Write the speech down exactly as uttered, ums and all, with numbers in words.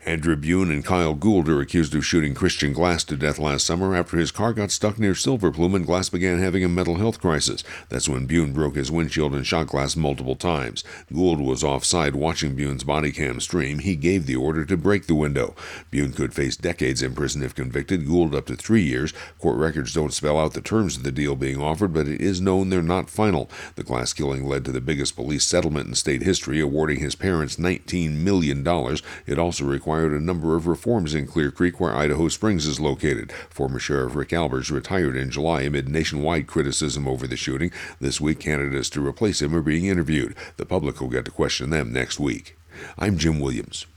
Andrew Bune and Kyle Gould are accused of shooting Christian Glass to death last summer after his car got stuck near Silver Plume and Glass began having a mental health crisis. That's when Bune broke his windshield and shot Glass multiple times. Gould was offside watching Bune's body cam stream. He gave the order to break the window. Bune could face decades in prison if convicted, Gould up to three years. Court records don't spell out the terms of the deal being offered, but it is known they're not final. The Glass killing led to the biggest police settlement in state history, awarding his parents nineteen million dollars. It also required a number of reforms in Clear Creek, where Idaho Springs is located. Former Sheriff Rick Albers retired in July amid nationwide criticism over the shooting. This week, candidates to replace him are being interviewed. The public will get to question them next week. I'm Jim Williams.